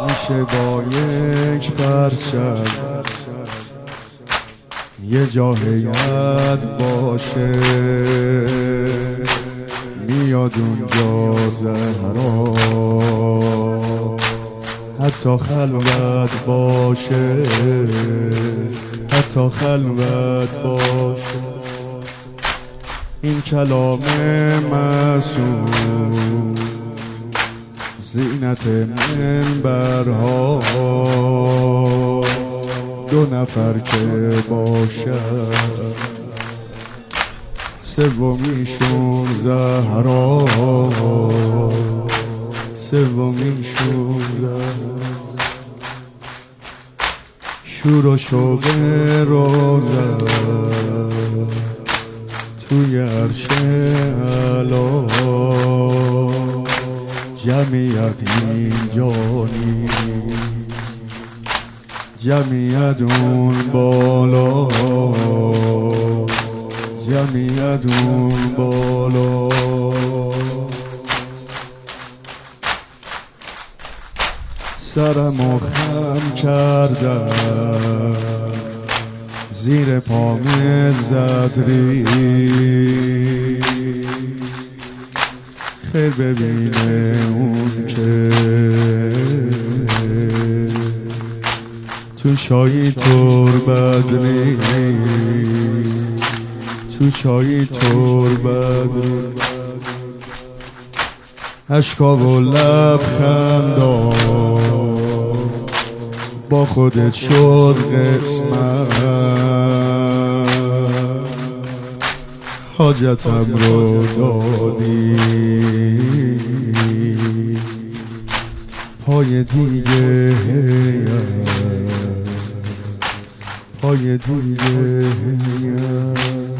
میشه با یک پرچم یه جا هیئت باشه، میاد اونجا زهرا حتی خلوت باشه، حتی خلوت باشه. این کلام معصوم زینت منبرها، دو نفر که باشد سومیشون زهرا، سومیشون زهرا. شور و شوق روزه توی عرش اعلی، جمعیت اینجا نیست، جمعیت اون بالا، جمعیت اون بالا. سرمو خم کردم زیر پام زدری، خیر ببینه اون که تو چای تربدری، تو چای تربدری. اشکا و لبخندا با خودت شد قسمت، حاجتم رو دادی پای دیگه هیئت، پای دیگه هیئت.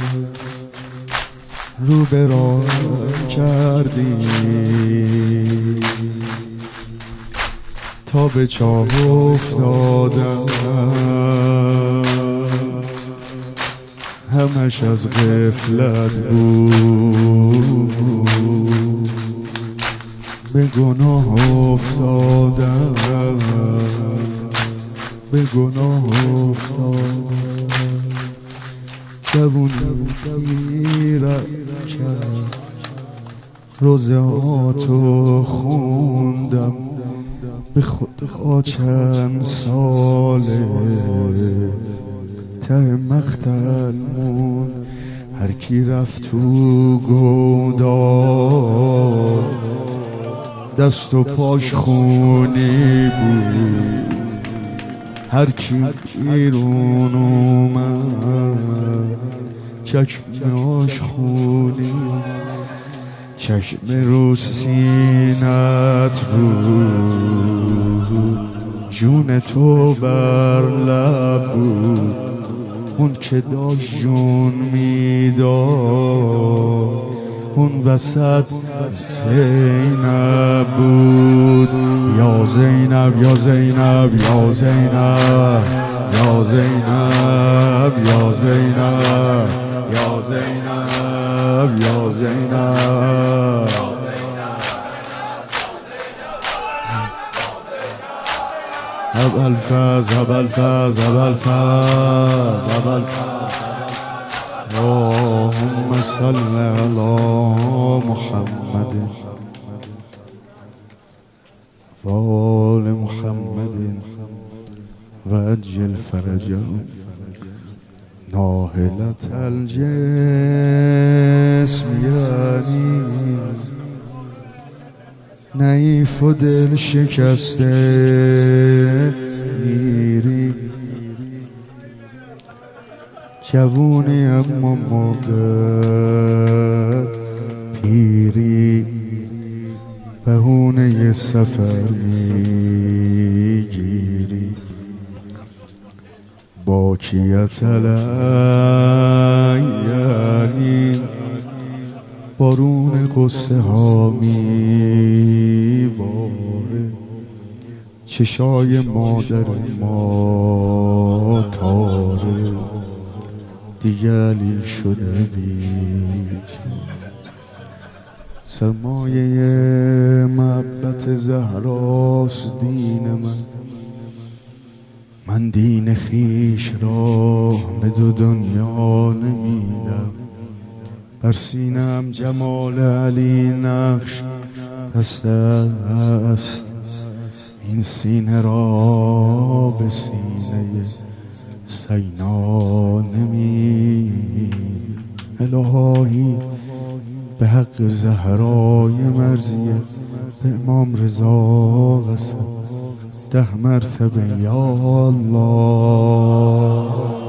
رو به راه کردی تا به چاه افتادم، همش از غفلت بود، به گناه افتادم، به گناه افتادم. جوونی رد کرد روزهاتو خوندم، به خدا چند ساله ته مقتل مون. هر کی رفت تو گودال دست و پاش خونی بود، هر کی بیرون اومد چشماش خونی. چشم رو سینت بود، جون تو بر لب بود، اون که داشت جون میداد اون وسط زینب بود. یا زینب یا زینب یا زینب یا زینب یا زینب یا زینب یا زینب. ابوالفضل ابوالفضل ابوالفضل ابوالفضل. اللهم صل علی محمد و آل محمد و عجل فرجهم. ناهلت الجسم یعنی نحیف و دل شکسته میری، جوونی اما موقع پیری، بهونه سفر میگیری. باکیت الیالین بارون قصه ها میباره، چشای مادر ما تاره، دیگه علی شده بید سرمایه محبت زهراست دین من دین خیش را به دو دنیا نمیدم. بر سینم جمال علی نقش دست است، این سینه را به سینه سینا نمیدم. الهی به حق زهرای مرضیه به امام رضا قسم 10 مرتبه یا الله.